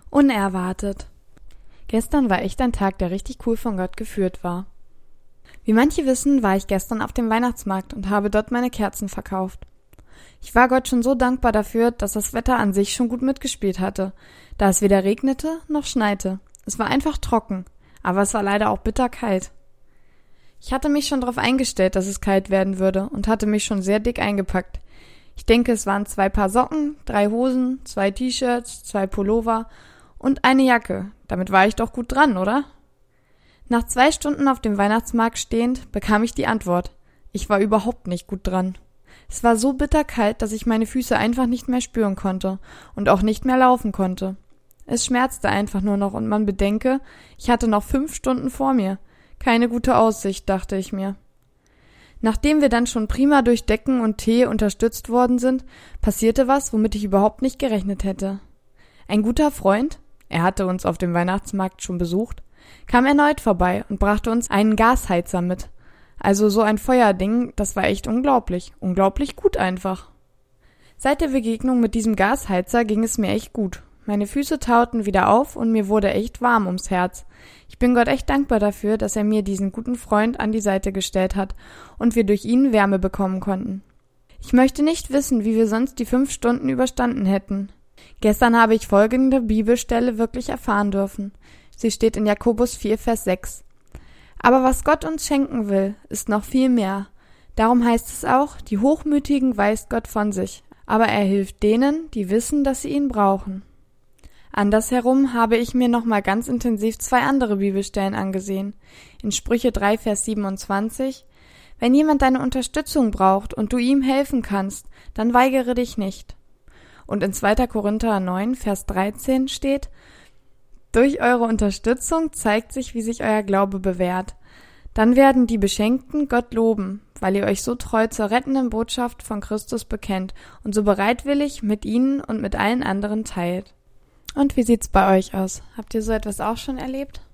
Unerwartet. Gestern war echt ein Tag, der richtig cool von Gott geführt war. Wie manche wissen, war ich gestern auf dem Weihnachtsmarkt und habe dort meine Kerzen verkauft. Ich war Gott schon so dankbar dafür, dass das Wetter an sich schon gut mitgespielt hatte, da es weder regnete noch schneite. Es war einfach trocken, aber es war leider auch bitterkalt. Ich hatte mich schon darauf eingestellt, dass es kalt werden würde und hatte mich schon sehr dick eingepackt. Ich denke, es waren 2 Paar Socken, 3 Hosen, 2 T-Shirts, 2 Pullover und eine Jacke. Damit war ich doch gut dran, oder? Nach 2 Stunden auf dem Weihnachtsmarkt stehend, bekam ich die Antwort. Ich war überhaupt nicht gut dran. Es war so bitterkalt, dass ich meine Füße einfach nicht mehr spüren konnte und auch nicht mehr laufen konnte. Es schmerzte einfach nur noch und man bedenke, ich hatte noch 5 Stunden vor mir. Keine gute Aussicht, dachte ich mir. Nachdem wir dann schon prima durch Decken und Tee unterstützt worden sind, passierte was, womit ich überhaupt nicht gerechnet hätte. Ein guter Freund, er hatte uns auf dem Weihnachtsmarkt schon besucht, kam erneut vorbei und brachte uns einen Gasheizer mit. Also so ein Feuerding, das war echt unglaublich. Unglaublich gut einfach. Seit der Begegnung mit diesem Gasheizer ging es mir echt gut. Meine Füße tauten wieder auf und mir wurde echt warm ums Herz. Ich bin Gott echt dankbar dafür, dass er mir diesen guten Freund an die Seite gestellt hat und wir durch ihn Wärme bekommen konnten. Ich möchte nicht wissen, wie wir sonst die 5 Stunden überstanden hätten. Gestern habe ich folgende Bibelstelle wirklich erfahren dürfen. Sie steht in Jakobus 4, Vers 6. Aber was Gott uns schenken will, ist noch viel mehr. Darum heißt es auch, die Hochmütigen weist Gott von sich, aber er hilft denen, die wissen, dass sie ihn brauchen. Andersherum habe ich mir nochmal ganz intensiv 2 andere Bibelstellen angesehen. In Sprüche 3, Vers 27, wenn jemand deine Unterstützung braucht und du ihm helfen kannst, dann weigere dich nicht. Und in 2. Korinther 9, Vers 13 steht, durch eure Unterstützung zeigt sich, wie sich euer Glaube bewährt. Dann werden die Beschenkten Gott loben, weil ihr euch so treu zur rettenden Botschaft von Christus bekennt und so bereitwillig mit ihnen und mit allen anderen teilt. Und wie sieht's bei euch aus? Habt ihr so etwas auch schon erlebt?